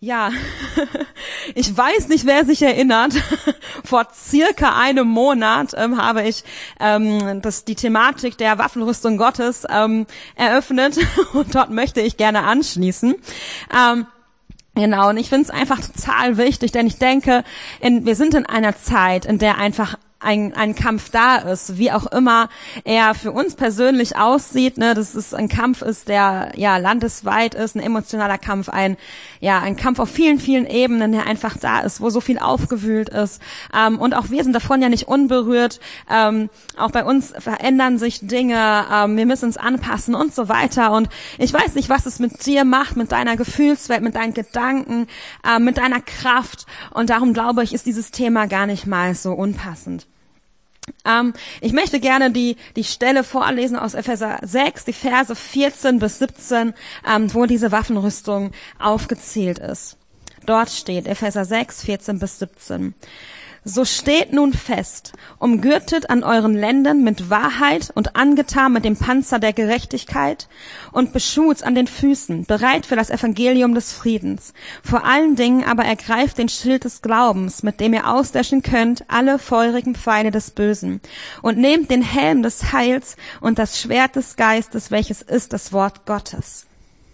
Ja, ich weiß nicht, wer sich erinnert. Vor circa einem Monat habe ich die Thematik der Waffenrüstung Gottes eröffnet und dort möchte ich gerne anschließen. Genau, und ich finde es einfach total wichtig, denn ich denke, wir sind in einer Zeit, in der einfach ein Kampf da ist, wie auch immer er für uns persönlich aussieht, ne, dass es ein Kampf ist, der ja landesweit ist, ein emotionaler Kampf, ein Kampf auf vielen, vielen Ebenen, der einfach da ist, wo so viel aufgewühlt ist. Und auch wir sind davon ja nicht unberührt. Auch bei uns verändern sich Dinge, wir müssen uns anpassen und so weiter. Und ich weiß nicht, was es mit dir macht, mit deiner Gefühlswelt, mit deinen Gedanken, mit deiner Kraft. Und darum glaube ich, ist dieses Thema gar nicht mal so unpassend. Ich möchte gerne die Stelle vorlesen aus Epheser 6, die Verse 14 bis 17, wo diese Waffenrüstung aufgezählt ist. Dort steht Epheser 6, 14 bis 17. So steht nun fest, umgürtet an euren Lenden mit Wahrheit und angetan mit dem Panzer der Gerechtigkeit und beschut an den Füßen, bereit für das Evangelium des Friedens. Vor allen Dingen aber ergreift den Schild des Glaubens, mit dem ihr auslöschen könnt alle feurigen Pfeile des Bösen, und nehmt den Helm des Heils und das Schwert des Geistes, welches ist das Wort Gottes.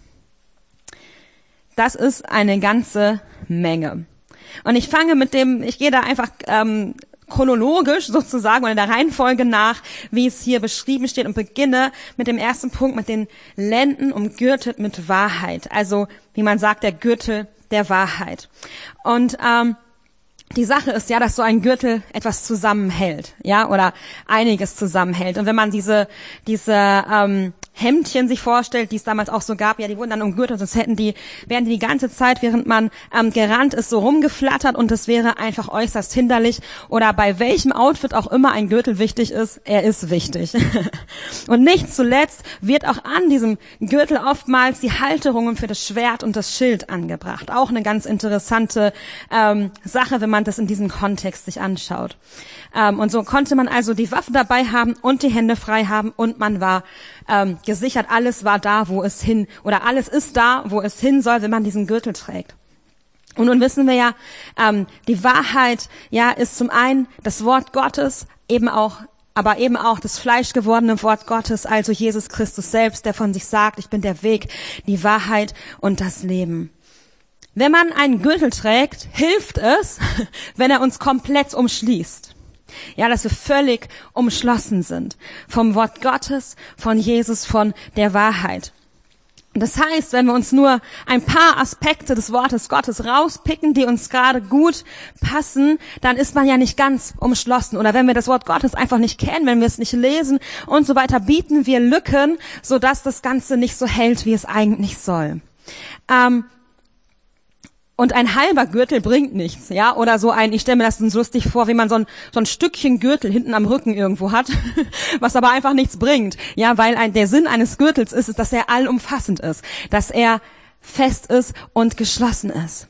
Das ist eine ganze Menge. Und ich gehe da einfach chronologisch sozusagen oder der Reihenfolge nach, wie es hier beschrieben steht, und beginne mit dem ersten Punkt, mit den Lenden umgürtet mit Wahrheit. Also, wie man sagt, der Gürtel der Wahrheit. Und die Sache ist ja, dass so ein Gürtel etwas zusammenhält, ja, oder einiges zusammenhält. Und wenn man diese Hemdchen sich vorstellt, die es damals auch so gab, ja, die wurden dann umgürtet, sonst wären die ganze Zeit, während man gerannt ist, so rumgeflattert, und das wäre einfach äußerst hinderlich. Oder bei welchem Outfit auch immer ein Gürtel wichtig ist, er ist wichtig. Und nicht zuletzt wird auch an diesem Gürtel oftmals die Halterungen für das Schwert und das Schild angebracht. Auch eine ganz interessante Sache, wenn man das in diesem Kontext sich anschaut. Und so konnte man also die Waffe dabei haben und die Hände frei haben, und man war gesichert, alles war da, wo es hin, oder alles ist da, wo es hin soll, wenn man diesen Gürtel trägt. Und nun wissen wir ja, die Wahrheit, ja, ist zum einen das Wort Gottes, aber eben auch das fleischgewordene Wort Gottes, also Jesus Christus selbst, der von sich sagt, ich bin der Weg, die Wahrheit und das Leben. Wenn man einen Gürtel trägt, hilft es, wenn er uns komplett umschließt. Ja, dass wir völlig umschlossen sind vom Wort Gottes, von Jesus, von der Wahrheit. Das heißt, wenn wir uns nur ein paar Aspekte des Wortes Gottes rauspicken, die uns gerade gut passen, dann ist man ja nicht ganz umschlossen. Oder wenn wir das Wort Gottes einfach nicht kennen, wenn wir es nicht lesen und so weiter, bieten wir Lücken, sodass das Ganze nicht so hält, wie es eigentlich soll. Und ein halber Gürtel bringt nichts, ja, oder so ich stelle mir das so lustig vor, wie man so ein Stückchen Gürtel hinten am Rücken irgendwo hat, was aber einfach nichts bringt, ja, weil der Sinn eines Gürtels ist, dass er allumfassend ist, dass er fest ist und geschlossen ist.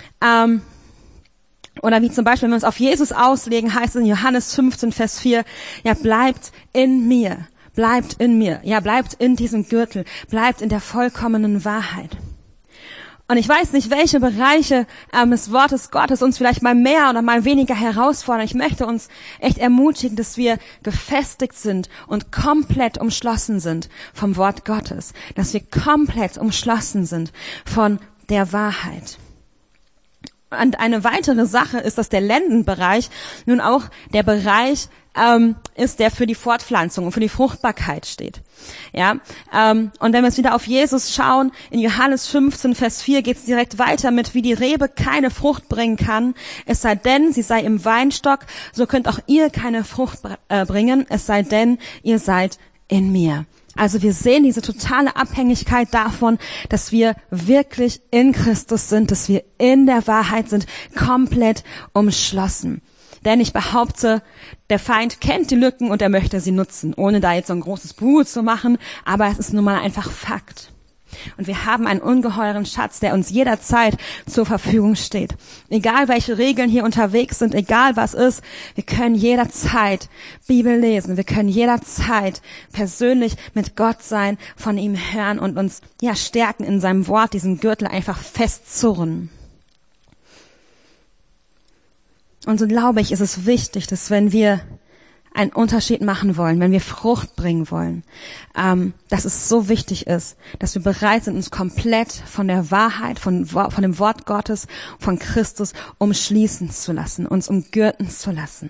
Oder wie zum Beispiel, wenn wir uns auf Jesus auslegen, heißt es in Johannes 15, Vers 4, ja, bleibt in mir, ja, bleibt in diesem Gürtel, bleibt in der vollkommenen Wahrheit. Und ich weiß nicht, welche Bereiche des Wortes Gottes uns vielleicht mal mehr oder mal weniger herausfordern. Ich möchte uns echt ermutigen, dass wir gefestigt sind und komplett umschlossen sind vom Wort Gottes. Dass wir komplett umschlossen sind von der Wahrheit. Und eine weitere Sache ist, dass der Lendenbereich nun auch der Bereich ist, der für die Fortpflanzung und für die Fruchtbarkeit steht. Ja, und wenn wir jetzt wieder auf Jesus schauen, in Johannes 15, Vers 4 geht es direkt weiter mit, wie die Rebe keine Frucht bringen kann, es sei denn, sie sei im Weinstock, so könnt auch ihr keine Frucht bringen, es sei denn, ihr seid in mir. Also wir sehen diese totale Abhängigkeit davon, dass wir wirklich in Christus sind, dass wir in der Wahrheit sind, komplett umschlossen. Denn ich behaupte, der Feind kennt die Lücken und er möchte sie nutzen, ohne da jetzt so ein großes Buh zu machen, aber es ist nun mal einfach Fakt. Und wir haben einen ungeheuren Schatz, der uns jederzeit zur Verfügung steht. Egal welche Regeln hier unterwegs sind, egal was ist, wir können jederzeit Bibel lesen, wir können jederzeit persönlich mit Gott sein, von ihm hören und uns stärken in seinem Wort, diesen Gürtel einfach festzurren. Und so glaube ich, ist es wichtig, dass wenn wir einen Unterschied machen wollen, wenn wir Frucht bringen wollen, dass es so wichtig ist, dass wir bereit sind, uns komplett von der Wahrheit, von dem Wort Gottes, von Christus umschließen zu lassen, uns umgürten zu lassen.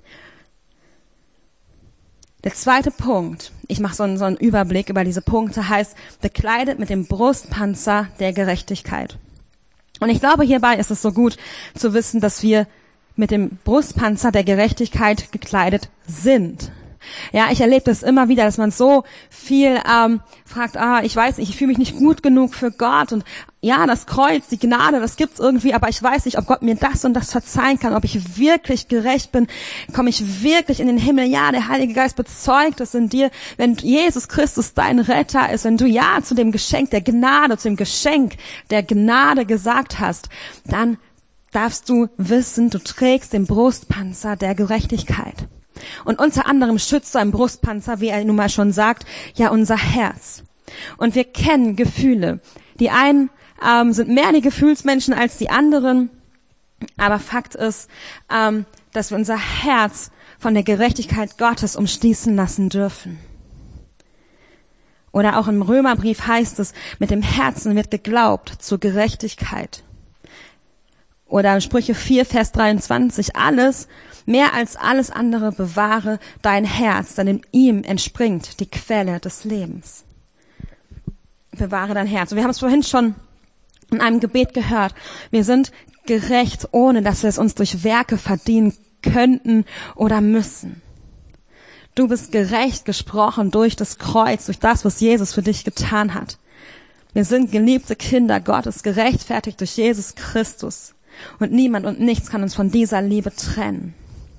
Der zweite Punkt, ich mache so einen Überblick über diese Punkte, heißt, bekleidet mit dem Brustpanzer der Gerechtigkeit. Und ich glaube, hierbei ist es so gut zu wissen, dass wir mit dem Brustpanzer der Gerechtigkeit gekleidet sind. Ja, ich erlebe das immer wieder, dass man so viel fragt, ich weiß nicht, ich fühle mich nicht gut genug für Gott und ja, das Kreuz, die Gnade, das gibt's irgendwie, aber ich weiß nicht, ob Gott mir das und das verzeihen kann, ob ich wirklich gerecht bin, komme ich wirklich in den Himmel. Ja, der Heilige Geist bezeugt es in dir, wenn Jesus Christus dein Retter ist, wenn du ja zu dem Geschenk der Gnade, zu dem Geschenk der Gnade gesagt hast, dann darfst du wissen, du trägst den Brustpanzer der Gerechtigkeit. Und unter anderem schützt so ein Brustpanzer, wie er nun mal schon sagt, ja unser Herz. Und wir kennen Gefühle. Die einen sind mehr die Gefühlsmenschen als die anderen. Aber Fakt ist, dass wir unser Herz von der Gerechtigkeit Gottes umschließen lassen dürfen. Oder auch im Römerbrief heißt es, mit dem Herzen wird geglaubt zur Gerechtigkeit. Oder Sprüche 4, Vers 23, mehr als alles andere bewahre dein Herz, denn in ihm entspringt die Quelle des Lebens. Bewahre dein Herz. Und wir haben es vorhin schon in einem Gebet gehört. Wir sind gerecht, ohne dass wir es uns durch Werke verdienen könnten oder müssen. Du bist gerecht gesprochen durch das Kreuz, durch das, was Jesus für dich getan hat. Wir sind geliebte Kinder Gottes, gerechtfertigt durch Jesus Christus. Und niemand und nichts kann uns von dieser Liebe trennen.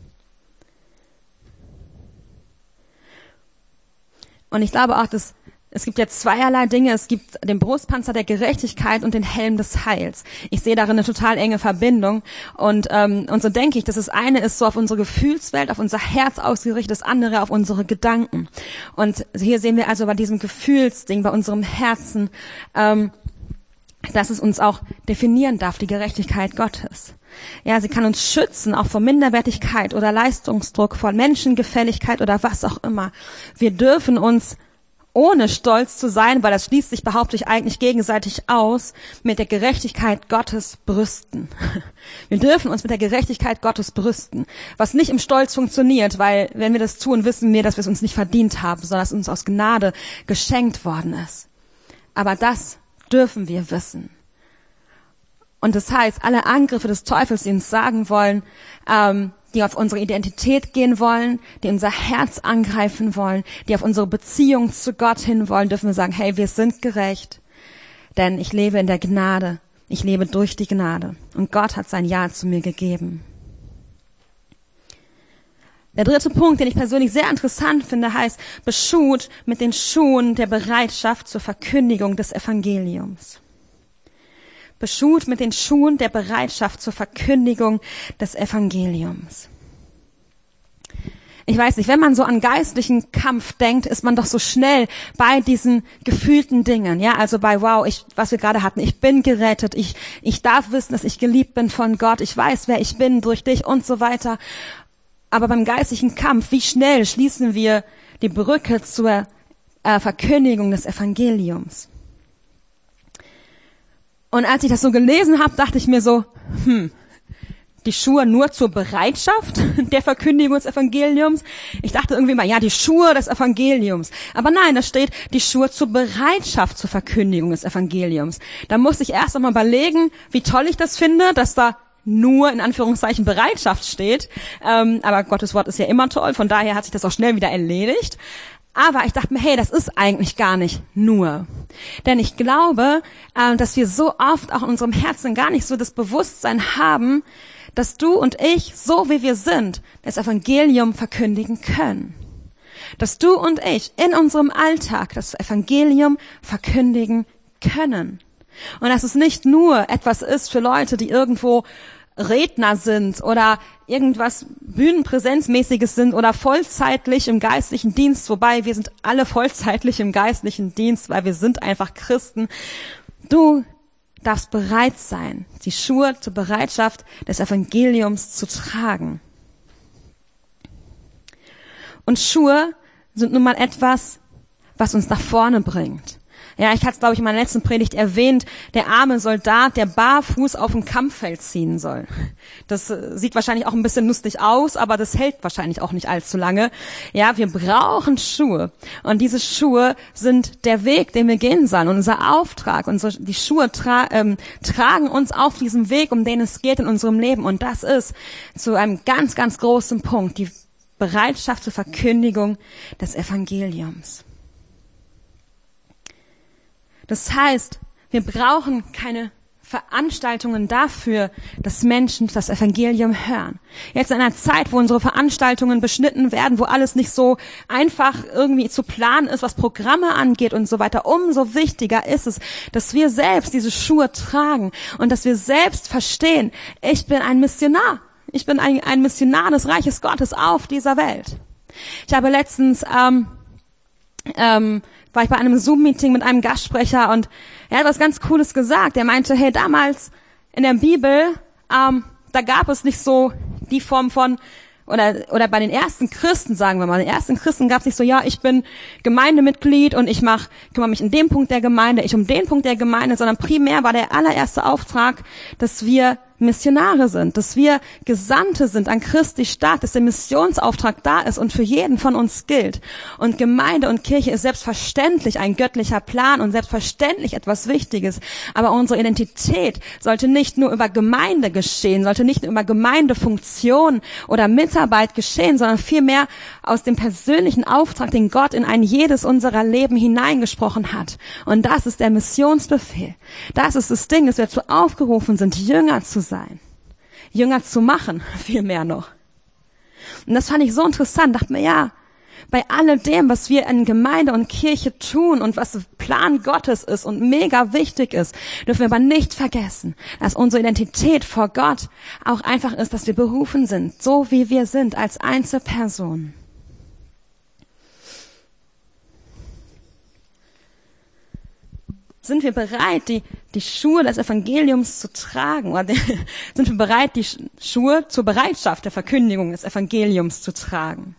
Und ich glaube auch, dass es gibt jetzt zweierlei Dinge. Es gibt den Brustpanzer der Gerechtigkeit und den Helm des Heils. Ich sehe darin eine total enge Verbindung. Und so denke ich, dass das eine ist so auf unsere Gefühlswelt, auf unser Herz ausgerichtet, das andere auf unsere Gedanken. Und hier sehen wir also bei diesem Gefühlsding, bei unserem Herzen, dass es uns auch definieren darf, die Gerechtigkeit Gottes. Ja, sie kann uns schützen, auch vor Minderwertigkeit oder Leistungsdruck, vor Menschengefälligkeit oder was auch immer. Wir dürfen uns, ohne stolz zu sein, weil das schließt sich, behaupte ich, eigentlich gegenseitig aus, mit der Gerechtigkeit Gottes brüsten. Wir dürfen uns mit der Gerechtigkeit Gottes brüsten, was nicht im Stolz funktioniert, weil wenn wir das tun, wissen wir, dass wir es uns nicht verdient haben, sondern dass es uns aus Gnade geschenkt worden ist. Aber das dürfen wir wissen. Und das heißt, alle Angriffe des Teufels, die uns sagen wollen, die auf unsere Identität gehen wollen, die unser Herz angreifen wollen, die auf unsere Beziehung zu Gott hin wollen, dürfen wir sagen, hey, wir sind gerecht, denn ich lebe in der Gnade, ich lebe durch die Gnade und Gott hat sein Ja zu mir gegeben. Der dritte Punkt, den ich persönlich sehr interessant finde, heißt, beschut mit den Schuhen der Bereitschaft zur Verkündigung des Evangeliums. Beschut mit den Schuhen der Bereitschaft zur Verkündigung des Evangeliums. Ich weiß nicht, wenn man so an geistlichen Kampf denkt, ist man doch so schnell bei diesen gefühlten Dingen. Ja, also bei was wir gerade hatten, ich bin gerettet, ich darf wissen, dass ich geliebt bin von Gott, ich weiß, wer ich bin durch dich und so weiter. Aber beim geistlichen Kampf, wie schnell schließen wir die Brücke zur Verkündigung des Evangeliums? Und als ich das so gelesen habe, dachte ich mir so, die Schuhe nur zur Bereitschaft der Verkündigung des Evangeliums. Ich dachte irgendwie mal, ja, die Schuhe des Evangeliums. Aber nein, da steht die Schuhe zur Bereitschaft zur Verkündigung des Evangeliums. Da musste ich erst einmal überlegen, wie toll ich das finde, dass da nur in Anführungszeichen Bereitschaft steht. Aber Gottes Wort ist ja immer toll, von daher hat sich das auch schnell wieder erledigt. Aber ich dachte mir, hey, das ist eigentlich gar nicht nur. Denn ich glaube, dass wir so oft auch in unserem Herzen gar nicht so das Bewusstsein haben, dass du und ich, so wie wir sind, das Evangelium verkündigen können. Dass du und ich in unserem Alltag das Evangelium verkündigen können. Und dass es nicht nur etwas ist für Leute, die irgendwo Redner sind oder irgendwas Bühnenpräsenzmäßiges sind oder vollzeitlich im geistlichen Dienst, wobei wir sind alle vollzeitlich im geistlichen Dienst, weil wir sind einfach Christen. Du darfst bereit sein, die Schuhe zur Bereitschaft des Evangeliums zu tragen. Und Schuhe sind nun mal etwas, was uns nach vorne bringt. Ja, ich hatte es, glaube ich, in meiner letzten Predigt erwähnt, der arme Soldat, der barfuß auf dem Kampffeld ziehen soll. Das sieht wahrscheinlich auch ein bisschen lustig aus, aber das hält wahrscheinlich auch nicht allzu lange. Ja, wir brauchen Schuhe. Und diese Schuhe sind der Weg, den wir gehen sollen, unser Auftrag. Und so, die Schuhe tragen uns auf diesem Weg, um den es geht in unserem Leben. Und das ist zu einem ganz, ganz großen Punkt die Bereitschaft zur Verkündigung des Evangeliums. Das heißt, wir brauchen keine Veranstaltungen dafür, dass Menschen das Evangelium hören. Jetzt in einer Zeit, wo unsere Veranstaltungen beschnitten werden, wo alles nicht so einfach irgendwie zu planen ist, was Programme angeht und so weiter, umso wichtiger ist es, dass wir selbst diese Schuhe tragen und dass wir selbst verstehen, ich bin ein Missionar. Ich bin ein Missionar des Reiches Gottes auf dieser Welt. Ich habe letztens war ich bei einem Zoom-Meeting mit einem Gastsprecher und er hat was ganz Cooles gesagt. Er meinte, hey, damals in der Bibel, da gab es nicht so die Form von, oder bei den ersten Christen, sagen wir mal, den ersten Christen gab es nicht so, ja, ich bin Gemeindemitglied und ich kümmere mich in dem Punkt der Gemeinde, ich um den Punkt der Gemeinde, sondern primär war der allererste Auftrag, dass wir Missionare sind, dass wir Gesandte sind an Christi Stadt, dass der Missionsauftrag da ist und für jeden von uns gilt. Und Gemeinde und Kirche ist selbstverständlich ein göttlicher Plan und selbstverständlich etwas Wichtiges. Aber unsere Identität sollte nicht nur über Gemeinde geschehen, sollte nicht nur über Gemeindefunktion oder Mitarbeit geschehen, sondern vielmehr aus dem persönlichen Auftrag, den Gott in ein jedes unserer Leben hineingesprochen hat. Und das ist der Missionsbefehl. Das ist das Ding, dass wir dazu aufgerufen sind, Jünger zu sein. Jünger zu machen, viel mehr noch. Und das fand ich so interessant. Dachte mir, ja, bei alledem, was wir in Gemeinde und Kirche tun und was Plan Gottes ist und mega wichtig ist, dürfen wir aber nicht vergessen, dass unsere Identität vor Gott auch einfach ist, dass wir berufen sind, so wie wir sind, als Einzelpersonen. Sind wir bereit, die Schuhe des Evangeliums zu tragen? Oder sind wir bereit, die Schuhe zur Bereitschaft der Verkündigung des Evangeliums zu tragen?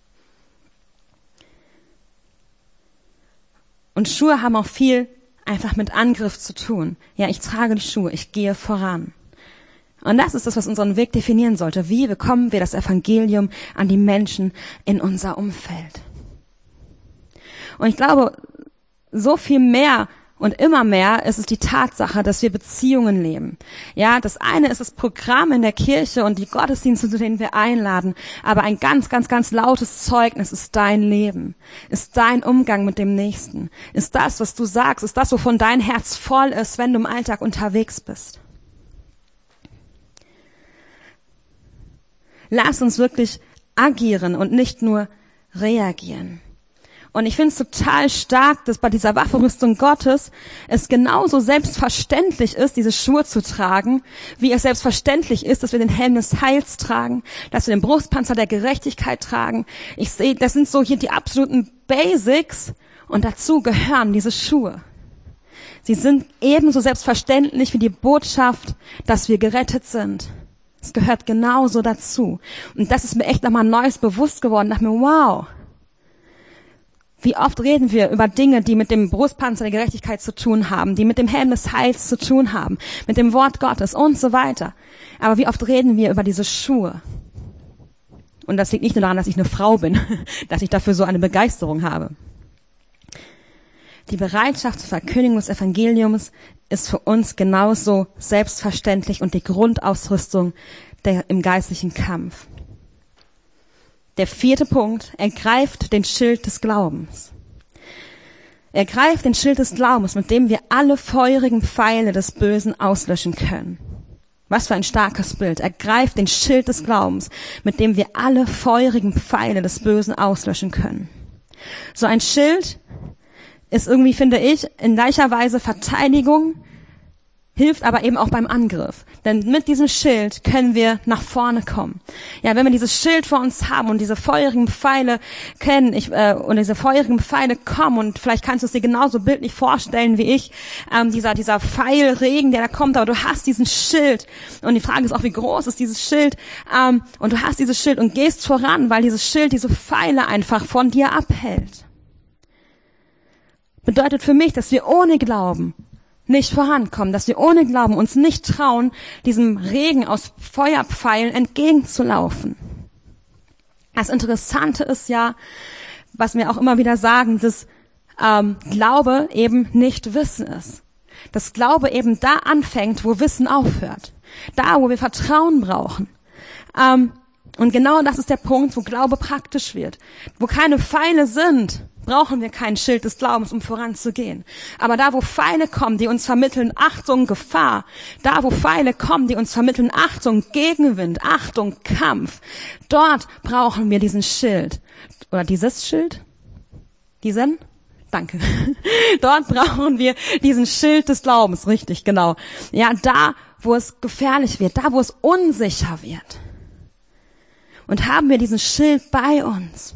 Und Schuhe haben auch viel einfach mit Angriff zu tun. Ja, ich trage die Schuhe, ich gehe voran. Und das ist das, was unseren Weg definieren sollte. Wie bekommen wir das Evangelium an die Menschen in unser Umfeld? Und ich glaube, so viel mehr und immer mehr ist es die Tatsache, dass wir Beziehungen leben. Ja, das eine ist das Programm in der Kirche und die Gottesdienste, zu denen wir einladen. Aber ein ganz, ganz, ganz lautes Zeugnis ist dein Leben, ist dein Umgang mit dem Nächsten, ist das, was du sagst, ist das, wovon dein Herz voll ist, wenn du im Alltag unterwegs bist. Lass uns wirklich agieren und nicht nur reagieren. Und ich finde es total stark, dass bei dieser Waffenrüstung Gottes es genauso selbstverständlich ist, diese Schuhe zu tragen, wie es selbstverständlich ist, dass wir den Helm des Heils tragen, dass wir den Brustpanzer der Gerechtigkeit tragen. Ich sehe, das sind so hier die absoluten Basics und dazu gehören diese Schuhe. Sie sind ebenso selbstverständlich wie die Botschaft, dass wir gerettet sind. Es gehört genauso dazu. Und das ist mir echt nochmal Neues bewusst geworden. Ich dachte mir, wow. Wie oft reden wir über Dinge, die mit dem Brustpanzer der Gerechtigkeit zu tun haben, die mit dem Helm des Heils zu tun haben, mit dem Wort Gottes und so weiter. Aber wie oft reden wir über diese Schuhe? Und das liegt nicht nur daran, dass ich eine Frau bin, dass ich dafür so eine Begeisterung habe. Die Bereitschaft zur Verkündigung des Evangeliums ist für uns genauso selbstverständlich und die Grundausrüstung im geistlichen Kampf. Der 4. Punkt, ergreift den Schild des Glaubens. Ergreift den Schild des Glaubens, mit dem wir alle feurigen Pfeile des Bösen auslöschen können. Was für ein starkes Bild. Ergreift den Schild des Glaubens, mit dem wir alle feurigen Pfeile des Bösen auslöschen können. So ein Schild ist irgendwie, finde ich, in gleicher Weise Verteidigung hilft aber eben auch beim Angriff. Denn mit diesem Schild können wir nach vorne kommen. Ja, wenn wir dieses Schild vor uns haben und diese feurigen Pfeile kennen, und diese feurigen Pfeile kommen, und vielleicht kannst du es dir genauso bildlich vorstellen wie ich, dieser Pfeilregen, der da kommt, aber du hast diesen Schild. Und die Frage ist auch, wie groß ist dieses Schild? Und du hast dieses Schild und gehst voran, weil dieses Schild diese Pfeile einfach von dir abhält. Bedeutet für mich, dass wir ohne Glauben nicht vorankommen, dass wir ohne Glauben uns nicht trauen, diesem Regen aus Feuerpfeilen entgegenzulaufen. Das Interessante ist ja, was wir auch immer wieder sagen, dass Glaube eben nicht Wissen ist. Dass Glaube eben da anfängt, wo Wissen aufhört. Da, wo wir Vertrauen brauchen. Und genau das ist der Punkt, wo Glaube praktisch wird. Wo keine Pfeile sind, brauchen wir kein Schild des Glaubens, um voranzugehen. Aber da, wo Pfeile kommen, die uns vermitteln, Achtung, Gefahr, da, wo Pfeile kommen, die uns vermitteln, Achtung, Gegenwind, Achtung, Kampf, dort brauchen wir diesen Schild. Oder dieses Schild? Diesen? Danke. Dort brauchen wir diesen Schild des Glaubens, richtig, genau. Ja, da, wo es gefährlich wird, da, wo es unsicher wird. Und haben wir diesen Schild bei uns.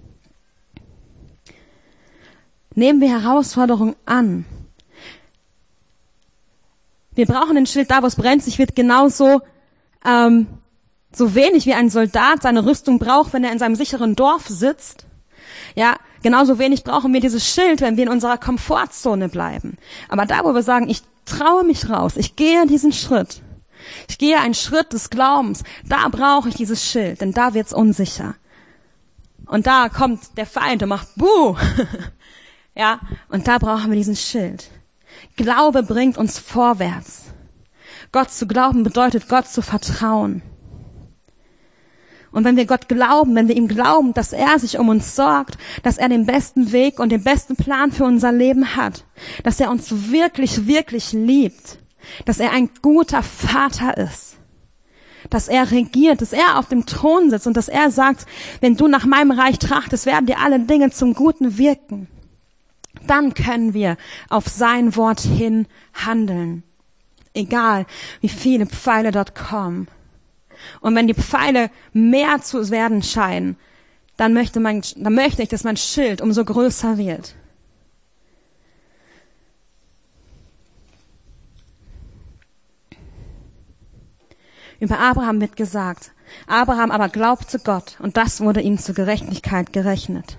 Nehmen wir Herausforderungen an. Wir brauchen den Schild da, wo es brenzlig wird, genauso so wenig wie ein Soldat seine Rüstung braucht, wenn er in seinem sicheren Dorf sitzt. Ja, genauso wenig brauchen wir dieses Schild, wenn wir in unserer Komfortzone bleiben. Aber da, wo wir sagen, ich traue mich raus, ich gehe diesen Schritt, ich gehe einen Schritt des Glaubens, da brauche ich dieses Schild, denn da wird's unsicher. Und da kommt der Feind und macht Buh. Ja, und da brauchen wir diesen Schild. Glaube bringt uns vorwärts. Gott zu glauben bedeutet, Gott zu vertrauen. Und wenn wir Gott glauben, wenn wir ihm glauben, dass er sich um uns sorgt, dass er den besten Weg und den besten Plan für unser Leben hat, dass er uns wirklich, wirklich liebt, dass er ein guter Vater ist, dass er regiert, dass er auf dem Thron sitzt und dass er sagt, wenn du nach meinem Reich trachtest, werden dir alle Dinge zum Guten wirken. Dann können wir auf sein Wort hin handeln. Egal, wie viele Pfeile dort kommen. Und wenn die Pfeile mehr zu werden scheinen, dann möchte ich, dass mein Schild umso größer wird. Über Abraham wird gesagt, Abraham aber glaubte Gott und das wurde ihm zur Gerechtigkeit gerechnet.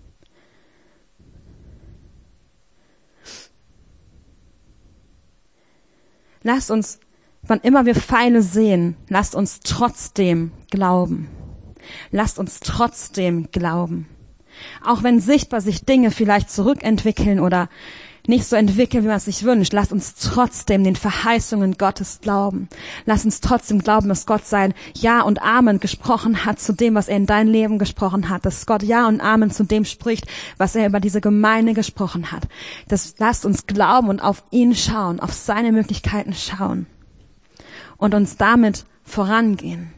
Lasst uns, wann immer wir Pfeile sehen, lasst uns trotzdem glauben. Lasst uns trotzdem glauben. Auch wenn sichtbar sich Dinge vielleicht zurückentwickeln oder nicht so entwickeln, wie man es sich wünscht, lasst uns trotzdem den Verheißungen Gottes glauben. Lasst uns trotzdem glauben, dass Gott sein Ja und Amen gesprochen hat zu dem, was er in dein Leben gesprochen hat. Dass Gott Ja und Amen zu dem spricht, was er über diese Gemeinde gesprochen hat. Lasst uns glauben und auf ihn schauen, auf seine Möglichkeiten schauen und uns damit vorangehen.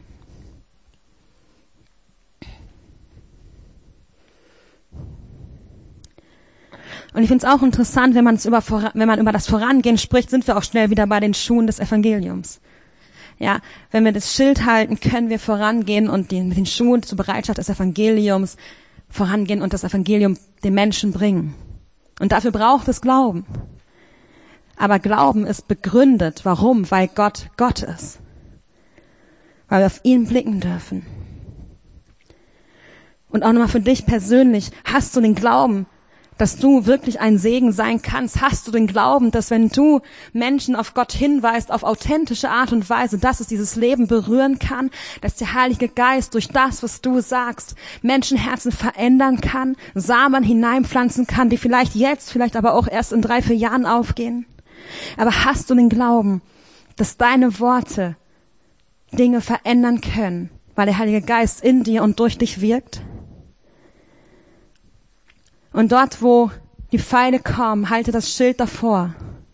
Und ich finde es auch interessant, wenn man über das Vorangehen spricht, sind wir auch schnell wieder bei den Schuhen des Evangeliums. Ja, wenn wir das Schild halten, können wir vorangehen und mit den Schuhen zur Bereitschaft des Evangeliums vorangehen und das Evangelium den Menschen bringen. Und dafür braucht es Glauben. Aber Glauben ist begründet. Warum? Weil Gott Gott ist. Weil wir auf ihn blicken dürfen. Und auch nochmal für dich persönlich, hast du den Glauben, dass du wirklich ein Segen sein kannst? Hast du den Glauben, dass wenn du Menschen auf Gott hinweist, auf authentische Art und Weise, dass es dieses Leben berühren kann, dass der Heilige Geist durch das, was du sagst, Menschenherzen verändern kann, Samen hineinpflanzen kann, die vielleicht jetzt, vielleicht aber auch erst in 3-4 Jahren aufgehen? Aber hast du den Glauben, dass deine Worte Dinge verändern können, weil der Heilige Geist in dir und durch dich wirkt? Und dort, wo die Pfeile kommen, halte das Schild davor.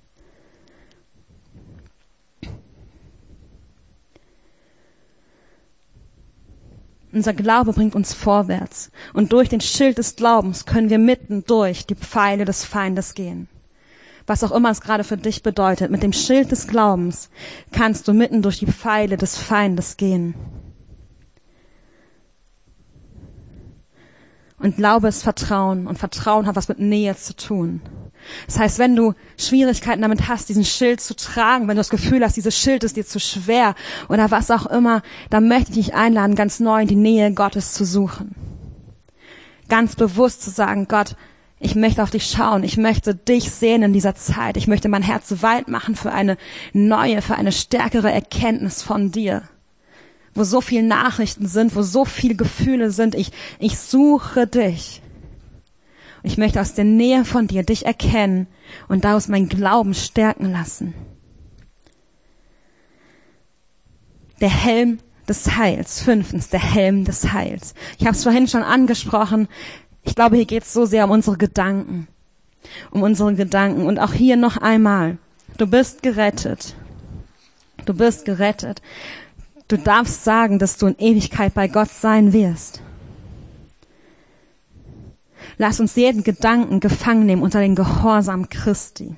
Unser Glaube bringt uns vorwärts. Und durch den Schild des Glaubens können wir mitten durch die Pfeile des Feindes gehen. was auch immer es gerade für dich bedeutet, mit dem Schild des Glaubens kannst du mitten durch die Pfeile des Feindes gehen. Und Glaube ist Vertrauen und Vertrauen hat was mit Nähe zu tun. Das heißt, wenn du Schwierigkeiten damit hast, diesen Schild zu tragen, wenn du das Gefühl hast, dieses Schild ist dir zu schwer oder was auch immer, dann möchte ich dich einladen, ganz neu in die Nähe Gottes zu suchen. Ganz bewusst zu sagen, Gott, ich möchte auf dich schauen, ich möchte dich sehen in dieser Zeit, ich möchte mein Herz weit machen für eine neue, für eine stärkere Erkenntnis von dir. Wo so viele Nachrichten sind, wo so viele Gefühle sind, ich suche dich. Ich möchte aus der Nähe von dir dich erkennen und daraus meinen Glauben stärken lassen. Der Helm des Heils. 5. Der Helm des Heils. Ich habe es vorhin schon angesprochen. Ich glaube, hier geht es so sehr um unsere Gedanken. Um unsere Gedanken. Und auch hier noch einmal. Du bist gerettet. Du bist gerettet. Du darfst sagen, dass du in Ewigkeit bei Gott sein wirst. Lass uns jeden Gedanken gefangen nehmen unter den Gehorsam Christi.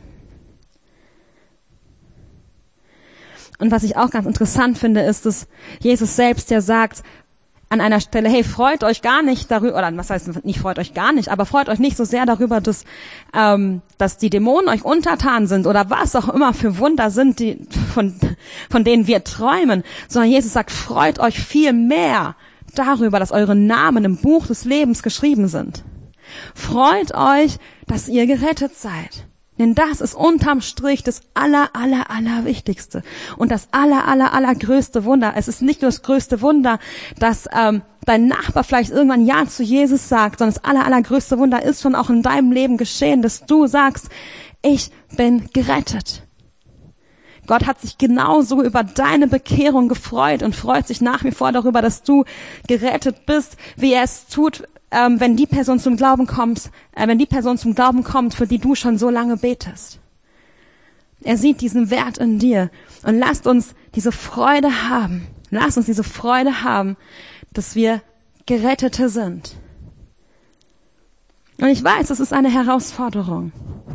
Und was ich auch ganz interessant finde, ist, dass Jesus selbst ja sagt an einer Stelle, hey, freut euch gar nicht darüber, oder was heißt nicht freut euch gar nicht, aber freut euch nicht so sehr darüber, dass die Dämonen euch untertan sind oder was auch immer für Wunder sind, die von denen wir träumen, sondern Jesus sagt, freut euch viel mehr darüber, dass eure Namen im Buch des Lebens geschrieben sind. Freut euch, dass ihr gerettet seid. Denn das ist unterm Strich das Allerwichtigste. Und das allergrößte Wunder. Es ist nicht nur das größte Wunder, dass dein Nachbar vielleicht irgendwann Ja zu Jesus sagt, sondern das allergrößte Wunder ist schon auch in deinem Leben geschehen, dass du sagst, ich bin gerettet. Gott hat sich genauso über deine Bekehrung gefreut und freut sich nach wie vor darüber, dass du gerettet bist, wie er es tut, wenn die Person zum Glauben kommt, für die du schon so lange betest. Er sieht diesen Wert in dir und lasst uns diese Freude haben. Lasst uns diese Freude haben, dass wir Gerettete sind. Und ich weiß, es ist eine Herausforderung.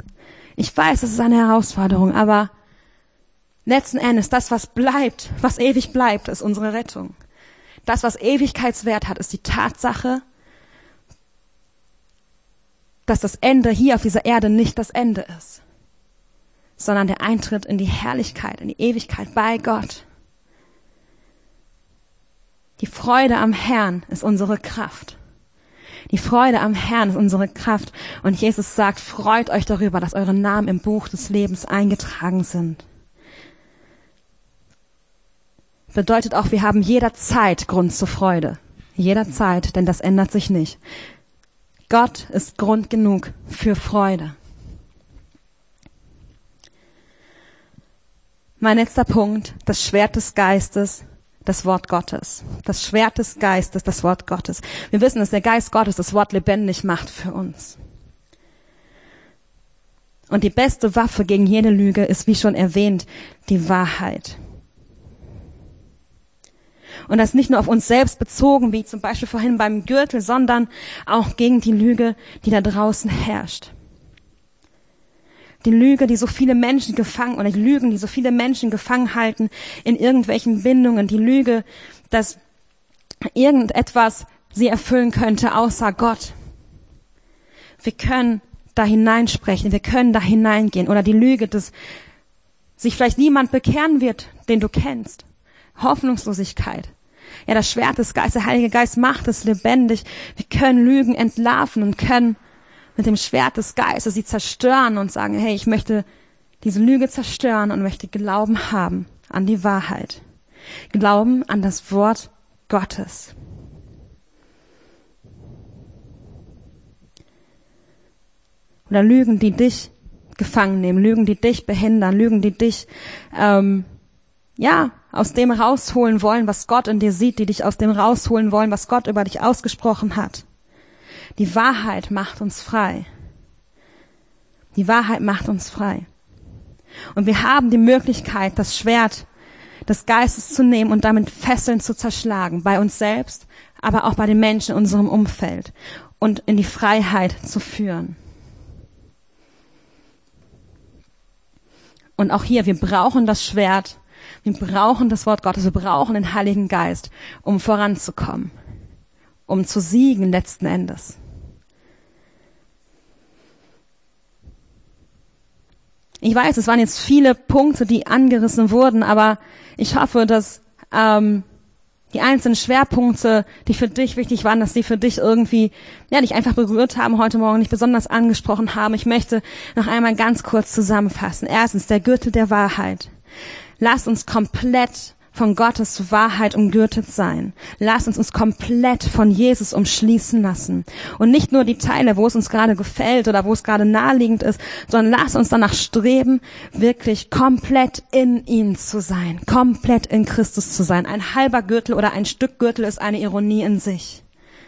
Aber letzten Endes, das, was bleibt, was ewig bleibt, ist unsere Rettung. Das, was Ewigkeitswert hat, ist die Tatsache, dass das Ende hier auf dieser Erde nicht das Ende ist, sondern der Eintritt in die Herrlichkeit, in die Ewigkeit bei Gott. Die Freude am Herrn ist unsere Kraft. Die Freude am Herrn ist unsere Kraft. Und Jesus sagt, freut euch darüber, dass eure Namen im Buch des Lebens eingetragen sind. Bedeutet auch, wir haben jederzeit Grund zur Freude. Jederzeit, denn das ändert sich nicht. Gott ist Grund genug für Freude. Mein letzter Punkt, das Schwert des Geistes, das Wort Gottes. Das Schwert des Geistes, das Wort Gottes. Wir wissen, dass der Geist Gottes das Wort lebendig macht für uns. Und die beste Waffe gegen jede Lüge ist, wie schon erwähnt, die Wahrheit. Und das nicht nur auf uns selbst bezogen, wie zum Beispiel vorhin beim Gürtel, sondern auch gegen die Lüge, die da draußen herrscht. Die Lüge, die so viele Menschen gefangen, oder die Lügen, die so viele Menschen gefangen halten in irgendwelchen Bindungen. Die Lüge, dass irgendetwas sie erfüllen könnte, außer Gott. Wir können da hineinsprechen, wir können da hineingehen. Oder die Lüge, dass sich vielleicht niemand bekehren wird, den du kennst. Hoffnungslosigkeit. Ja, das Schwert des Geistes, der Heilige Geist macht es lebendig. Wir können Lügen entlarven und können mit dem Schwert des Geistes sie zerstören und sagen, hey, ich möchte diese Lüge zerstören und möchte Glauben haben an die Wahrheit. Glauben an das Wort Gottes. Oder Lügen, die dich gefangen nehmen, Lügen, die dich behindern, Lügen, die dich aus dem rausholen wollen, was Gott in dir sieht, die dich aus dem rausholen wollen, was Gott über dich ausgesprochen hat. Die Wahrheit macht uns frei. Die Wahrheit macht uns frei. Und wir haben die Möglichkeit, das Schwert des Geistes zu nehmen und damit Fesseln zu zerschlagen, bei uns selbst, aber auch bei den Menschen in unserem Umfeld und in die Freiheit zu führen. Und auch hier, wir brauchen das Schwert, wir brauchen das Wort Gottes, wir brauchen den Heiligen Geist, um voranzukommen, um zu siegen letzten Endes. Ich weiß, es waren jetzt viele Punkte, die angerissen wurden, aber ich hoffe, dass die einzelnen Schwerpunkte, die für dich wichtig waren, dass die für dich irgendwie, dich einfach berührt haben heute Morgen, dich besonders angesprochen haben. Ich möchte noch einmal ganz kurz zusammenfassen. Erstens, der Gürtel der Wahrheit. Lasst uns komplett von Gottes Wahrheit umgürtet sein. Lasst uns komplett von Jesus umschließen lassen. Und nicht nur die Teile, wo es uns gerade gefällt oder wo es gerade naheliegend ist, sondern lasst uns danach streben, wirklich komplett in ihm zu sein, komplett in Christus zu sein. Ein halber Gürtel oder ein Stück Gürtel ist eine Ironie in sich.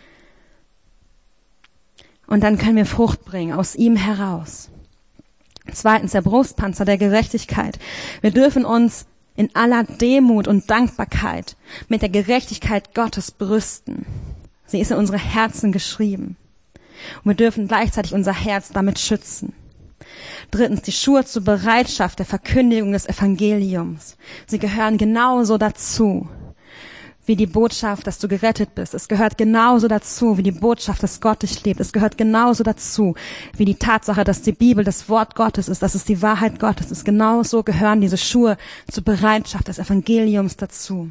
Und dann können wir Frucht bringen aus ihm heraus. Zweitens, der Brustpanzer der Gerechtigkeit. Wir dürfen uns in aller Demut und Dankbarkeit mit der Gerechtigkeit Gottes brüsten. Sie ist in unsere Herzen geschrieben. Und wir dürfen gleichzeitig unser Herz damit schützen. Drittens, die Schuhe zur Bereitschaft der Verkündigung des Evangeliums. Sie gehören genauso dazu wie die Botschaft, dass du gerettet bist. Es gehört genauso dazu wie die Botschaft, dass Gott dich liebt. Es gehört genauso dazu wie die Tatsache, dass die Bibel das Wort Gottes ist, dass es die Wahrheit Gottes ist. Genauso gehören diese Schuhe zur Bereitschaft des Evangeliums dazu.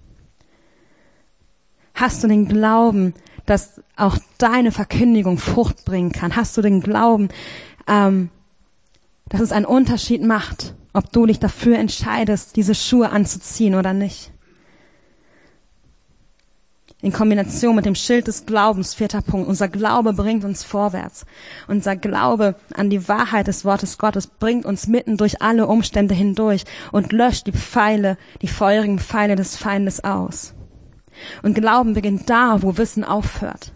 Hast du den Glauben, dass auch deine Verkündigung Frucht bringen kann? Hast du den Glauben, dass es einen Unterschied macht, ob du dich dafür entscheidest, diese Schuhe anzuziehen oder nicht? In Kombination mit dem Schild des Glaubens, 4. Punkt. Unser Glaube bringt uns vorwärts. Unser Glaube an die Wahrheit des Wortes Gottes bringt uns mitten durch alle Umstände hindurch und löscht die feurigen Pfeile des Feindes aus. Und Glauben beginnt da, wo Wissen aufhört.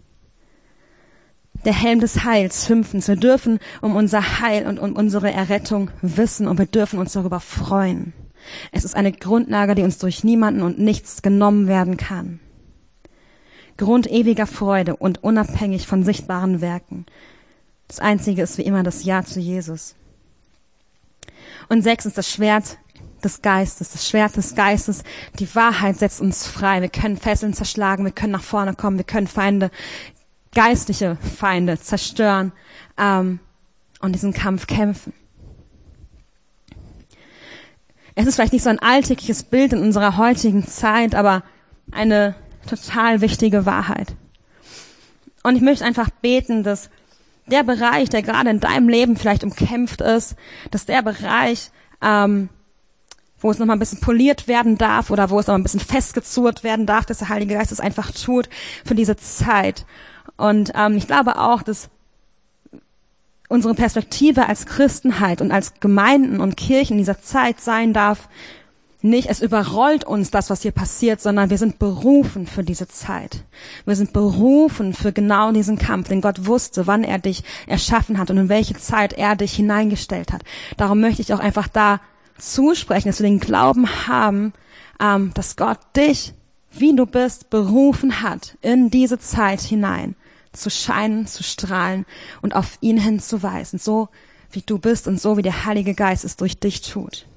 Der Helm des Heils, 5. Wir dürfen um unser Heil und um unsere Errettung wissen und wir dürfen uns darüber freuen. Es ist eine Grundlage, die uns durch niemanden und nichts genommen werden kann. Grund ewiger Freude und unabhängig von sichtbaren Werken. Das Einzige ist wie immer das Ja zu Jesus. Und 6. das Schwert des Geistes. Das Schwert des Geistes. Die Wahrheit setzt uns frei. Wir können Fesseln zerschlagen, wir können nach vorne kommen, wir können geistliche Feinde zerstören und diesen Kampf kämpfen. Es ist vielleicht nicht so ein alltägliches Bild in unserer heutigen Zeit, aber eine total wichtige Wahrheit. Und ich möchte einfach beten, dass der Bereich, der gerade in deinem Leben vielleicht umkämpft ist, dass der Bereich, wo es nochmal ein bisschen poliert werden darf oder wo es nochmal ein bisschen festgezurrt werden darf, dass der Heilige Geist es einfach tut für diese Zeit. Und ich glaube auch, dass unsere Perspektive als Christenheit und als Gemeinden und Kirchen in dieser Zeit sein darf, nicht, es überrollt uns das, was hier passiert, sondern wir sind berufen für diese Zeit. Wir sind berufen für genau diesen Kampf, denn Gott wusste, wann er dich erschaffen hat und in welche Zeit er dich hineingestellt hat. Darum möchte ich auch einfach da zusprechen, dass wir den Glauben haben, dass Gott dich, wie du bist, berufen hat, in diese Zeit hinein zu scheinen, zu strahlen und auf ihn hinzuweisen, so wie du bist und so wie der Heilige Geist es durch dich tut.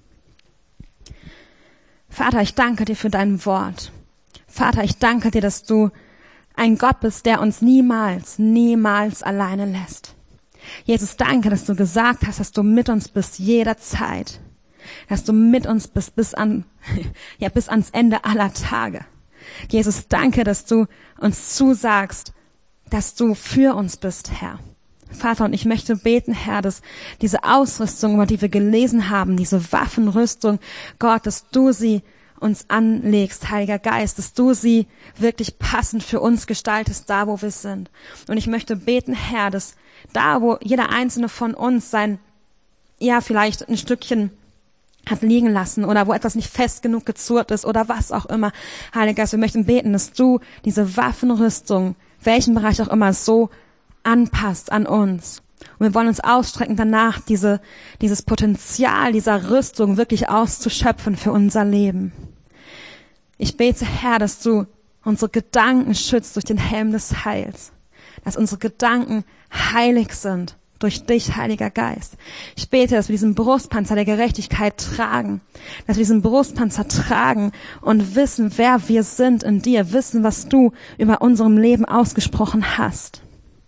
Vater, ich danke dir für dein Wort. Vater, ich danke dir, dass du ein Gott bist, der uns niemals, niemals alleine lässt. Jesus, danke, dass du gesagt hast, dass du mit uns bist jederzeit. Dass du mit uns bist bis ans Ende aller Tage. Jesus, danke, dass du uns zusagst, dass du für uns bist, Herr. Vater, und ich möchte beten, Herr, dass diese Ausrüstung, über die wir gelesen haben, diese Waffenrüstung, Gott, dass du sie uns anlegst, Heiliger Geist, dass du sie wirklich passend für uns gestaltest, da wo wir sind. Und ich möchte beten, Herr, dass da, wo jeder einzelne von uns vielleicht ein Stückchen hat liegen lassen oder wo etwas nicht fest genug gezurrt ist oder was auch immer, Heiliger Geist, wir möchten beten, dass du diese Waffenrüstung, welchen Bereich auch immer, so anpasst an uns. Und wir wollen uns ausstrecken danach, dieses Potenzial dieser Rüstung wirklich auszuschöpfen für unser Leben. Ich bete, Herr, dass du unsere Gedanken schützt durch den Helm des Heils, dass unsere Gedanken heilig sind durch dich, Heiliger Geist. Ich bete, dass wir diesen Brustpanzer der Gerechtigkeit tragen, dass wir diesen Brustpanzer tragen und wissen, wer wir sind in dir, wissen, was du über unserem Leben ausgesprochen hast.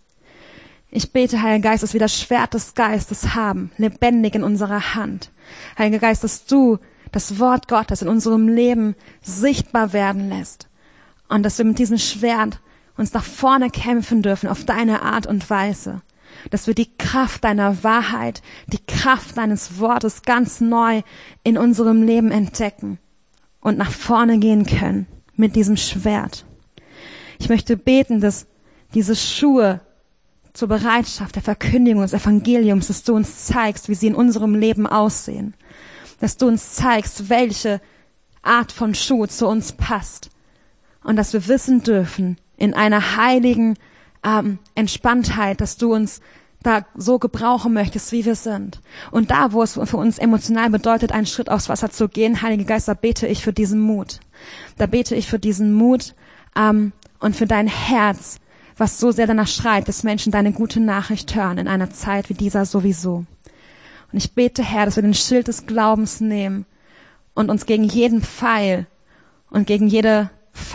Ich bete, Heiliger Geist, dass wir das Schwert des Geistes haben, lebendig in unserer Hand. Heiliger Geist, dass du das Wort Gottes in unserem Leben sichtbar werden lässt und dass wir mit diesem Schwert uns nach vorne kämpfen dürfen auf deine Art und Weise, dass wir die Kraft deiner Wahrheit, die Kraft deines Wortes ganz neu in unserem Leben entdecken und nach vorne gehen können mit diesem Schwert. Ich möchte beten, dass diese Schuhe zur Bereitschaft der Verkündigung des Evangeliums, dass du uns zeigst, wie sie in unserem Leben aussehen, dass du uns zeigst, welche Art von Schuh zu uns passt und dass wir wissen dürfen, in einer heiligen Entspanntheit, dass du uns da so gebrauchen möchtest, wie wir sind. Und da, wo es für uns emotional bedeutet, einen Schritt aufs Wasser zu gehen, Heiliger Geist, da bete ich für diesen Mut. Da bete ich für diesen Mut und für dein Herz, was so sehr danach schreit, dass Menschen deine gute Nachricht hören in einer Zeit wie dieser sowieso. Und ich bete, Herr, dass wir den Schild des Glaubens nehmen und uns gegen jeden Pfeil und gegen jede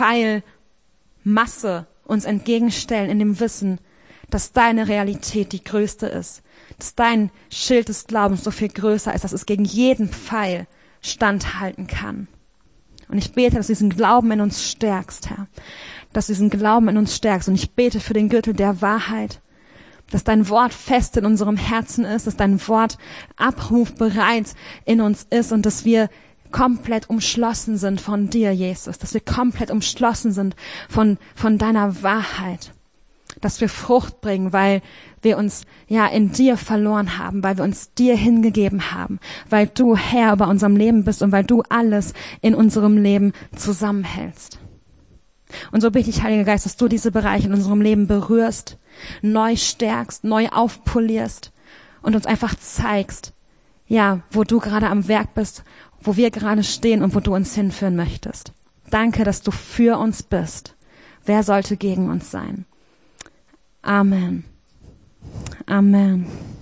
Pfeilmasse uns entgegenstellen in dem Wissen, dass deine Realität die größte ist, dass dein Schild des Glaubens so viel größer ist, dass es gegen jeden Pfeil standhalten kann. Und ich bete, dass du diesen Glauben in uns stärkst, Herr, dass du diesen Glauben in uns stärkst. Und ich bete für den Gürtel der Wahrheit, dass dein Wort fest in unserem Herzen ist, dass dein Wort abrufbereit in uns ist und dass wir komplett umschlossen sind von dir, Jesus, dass wir komplett umschlossen sind von deiner Wahrheit, dass wir Frucht bringen, weil wir uns ja in dir verloren haben, weil wir uns dir hingegeben haben, weil du Herr über unserem Leben bist und weil du alles in unserem Leben zusammenhältst. Und so bitte ich, Heiliger Geist, dass du diese Bereiche in unserem Leben berührst, neu stärkst, neu aufpolierst und uns einfach zeigst, ja, wo du gerade am Werk bist, wo wir gerade stehen und wo du uns hinführen möchtest. Danke, dass du für uns bist. Wer sollte gegen uns sein? Amen. Amen.